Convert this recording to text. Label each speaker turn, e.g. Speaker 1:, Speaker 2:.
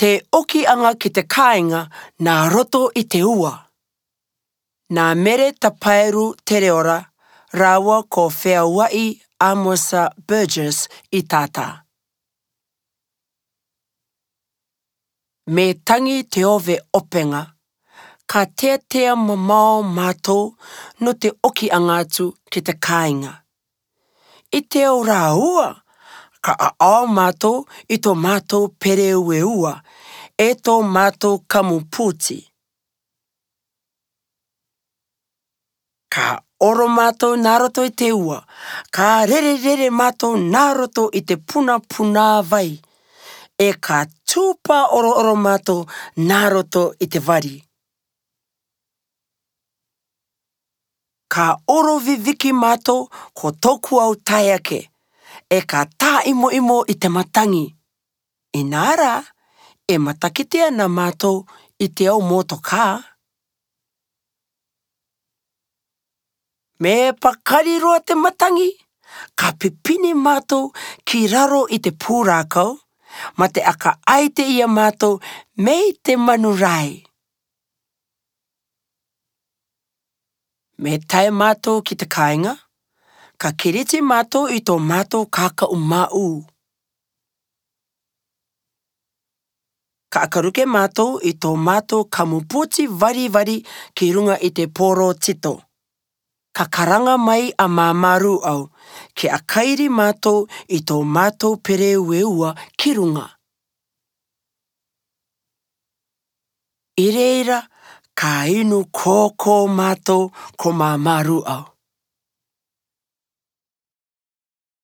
Speaker 1: Te okianga ki te kāinga nā roto I te ua. Nā mere tapaeru te reora, rāua ko Whiawai Amosa Burgess I tātā. Me tangi te ove openga, ka tea mamao mātou no te okianga atu ki te kāinga. I te au rāua, ka ao mātou I tō mātou pere ue ua, e tō mātou kamupūti. Ka oro mātou nā roto I te ua, ka rere mātou nā roto I te puna vai, e ka tūpā oro mātou nā roto I te wari. Ka oro viviki mātou ko tōku au taiake, e ka tā imo I te matangi. Inara, e matakitea nā mātou I te au motoka. Me pakari roa te matangi, ka pipini mātou ki raro I te pūrākau, ma te aka aite ia mātou mei te manurai. Me tae mātou ki te kāinga, ka kiriti mātou I tō mātou kākau māu. Ka akaruke mātou I tō mātou kamupūti wari ki runga I te poro tito. Ka karanga mai a māmaru au, ke akairi mātou I tō mātou pere ue ua ki runga. I reira, ka inu kōkō mātou ko māmaru au.